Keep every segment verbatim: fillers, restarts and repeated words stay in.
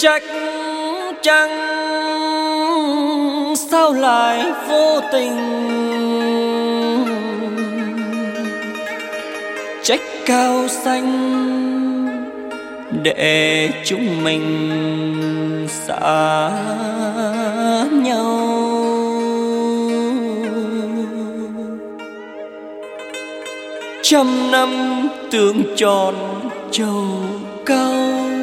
Trách chăng sao lại vô tình, trách cao xanh để chúng mình xa nhau. Trăm năm tương tròn trầu cao,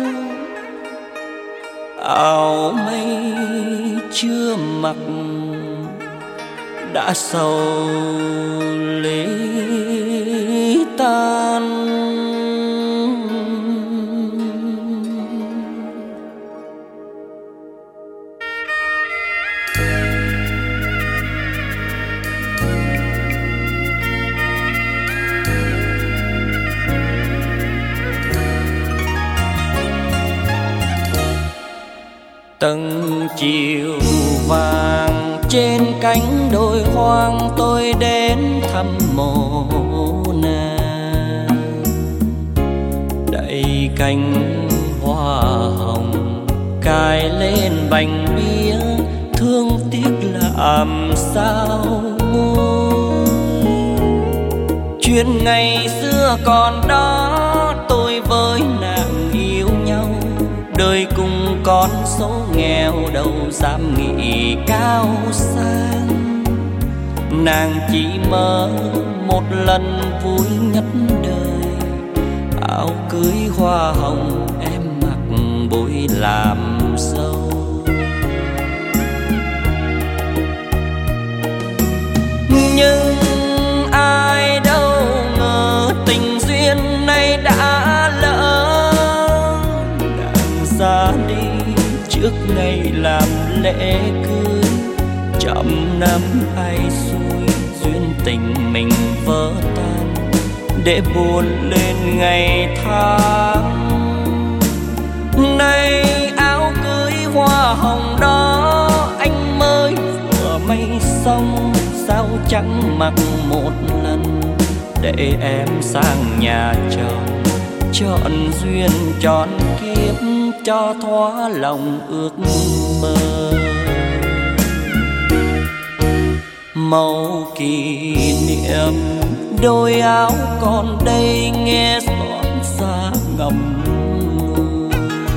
áo mây chưa mặc đã sầu lễ tan. Từng chiều vàng trên cánh đồi hoang, tôi đến thăm mộ nàng. Đẩy cánh hoa hồng cài lên bành bia, thương tiếc làm sao nguôi. Chuyện ngày xưa còn đó, tôi với nàng yêu nhau. Đời cùng con số nghèo đâu dám nghĩ cao sang. Nàng chỉ mơ một lần vui nhất đời, áo cưới hoa hồng em mặc bội làm dâu. Nhưng ai đâu ngờ tình duyên này đã lỡ. Nàng ra đi trước ngày làm lễ cưới, trăm năm ai xui duyên tình mình vỡ tan, để buồn lên ngày tháng. Nay áo cưới hoa hồng đó anh mới vừa may xong, sao chẳng mặc một lần để em sang nhà chồng. Chọn duyên chọn kiếp cho thỏa lòng ước mơ. Màu kỷ niệm đôi áo còn đây nghe xót xa ngầm ngùi.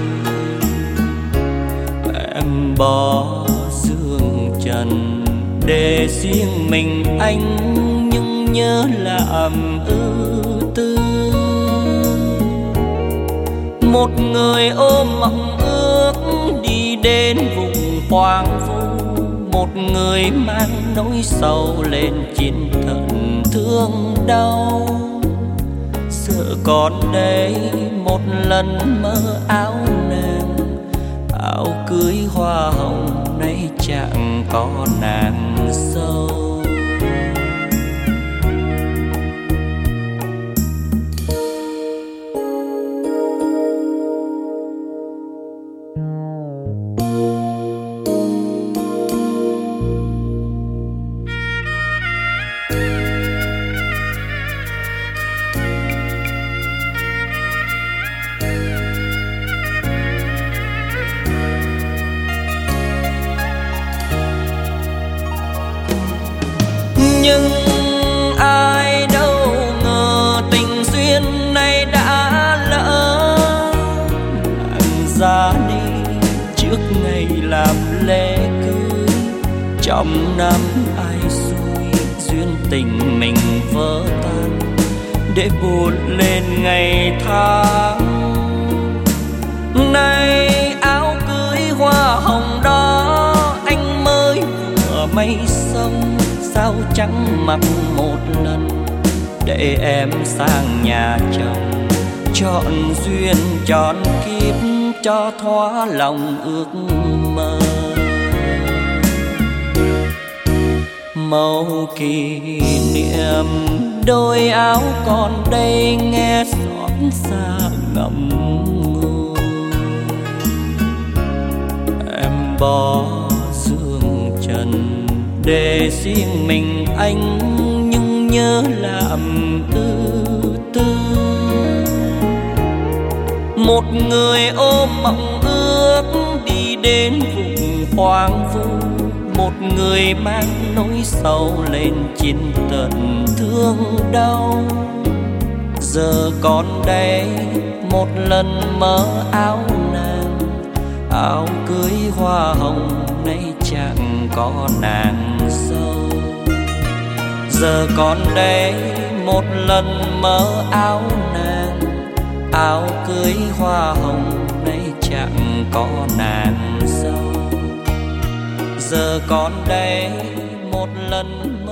Em bỏ dương trần để riêng mình anh, nhưng nhớ làm ưu tư. Một người ôm mộng ước đi đến vùng hoang vu, một người mang nỗi sầu lên chiến trận thương đau. Sợ còn đây một lần mơ áo nàng, áo cưới hoa hồng nay chẳng có nàng dâu. Nhưng ai đâu ngờ tình duyên này đã lỡ. Nàng ra đi trước ngày làm lễ cưới, trăm năm ai xui duyên tình mình vỡ tan, để buồn lên ngày tháng. Nay áo cưới hoa hồng đó anh mới vừa may xong, sao chẳng mặc một lần để em sang nhà chồng. Chọn duyên chọn kiếp cho thỏa lòng ước mơ. Màu kỷ niệm đôi áo còn đây nghe xót xa ngậm ngùi. Em bỏ dương trần để riêng mình anh, nhưng nhớ làm ưu tư. Một người ôm mộng ước đến vùng hoang vu, một người mang nỗi sầu lên chiến tận thương đau. Giờ còn đây một lần mơ áo nàng, áo cưới hoa hồng nay chẳng có nàng dâu. Giờ còn đây một lần mơ áo nàng, áo cưới hoa hồng nay chẳng có nàng dâu. Giờ còn đây một lần